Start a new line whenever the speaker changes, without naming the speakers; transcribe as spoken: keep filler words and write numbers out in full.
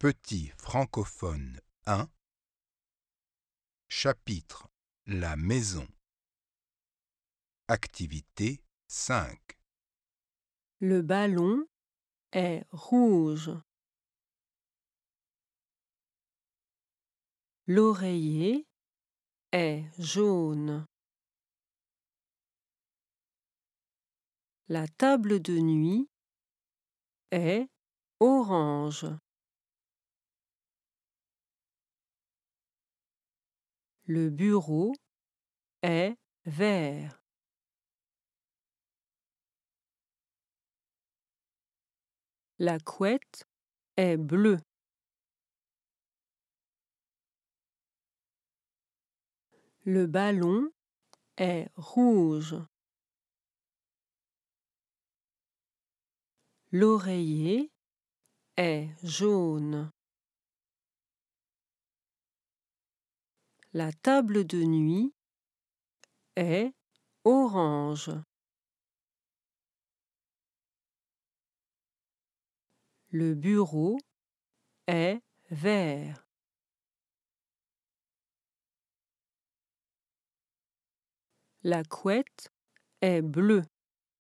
Petit francophone un. Chapitre La maison. Activité cinq.
Le ballon est rouge. L'oreiller est jaune. La table de nuit est orange. Le bureau est vert. La couette est bleue. Le ballon est rouge. L'oreiller est jaune. La table de nuit est orange. Le bureau est vert. La couette est bleue.